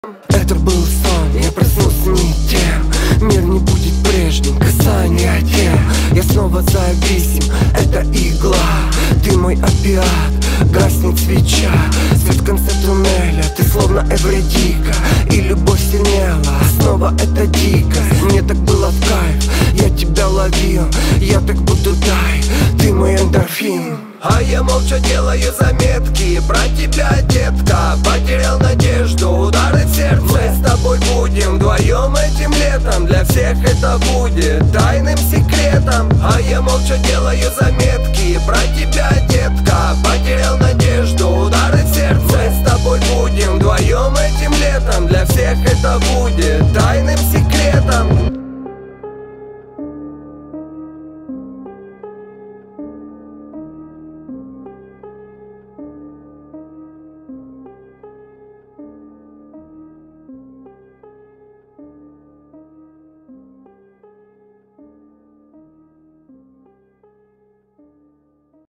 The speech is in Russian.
Это был сон, я проснулся не тем. Мир не будет прежним, касание тел. Я снова зависим, это игла. Ты мой опиат, гаснет свеча. Свет в конце туннеля, ты словно Эвредика. И любовь сильнела, снова это дикость. Мне так было в кайф, я тебя ловил. Я так буду дай, ты мой эндорфин. А я молча делаю заметки про тебя, детка. Потерял надежду, удары в сердце. Мы с тобой будем вдвоем этим летом. Для всех это будет тайным секретом. А я молча делаю заметки про тебя, детка. Потерял надежду, удары в сердце. Мы с тобой будем вдвоем этим летом. Для всех это будет тайным секретом.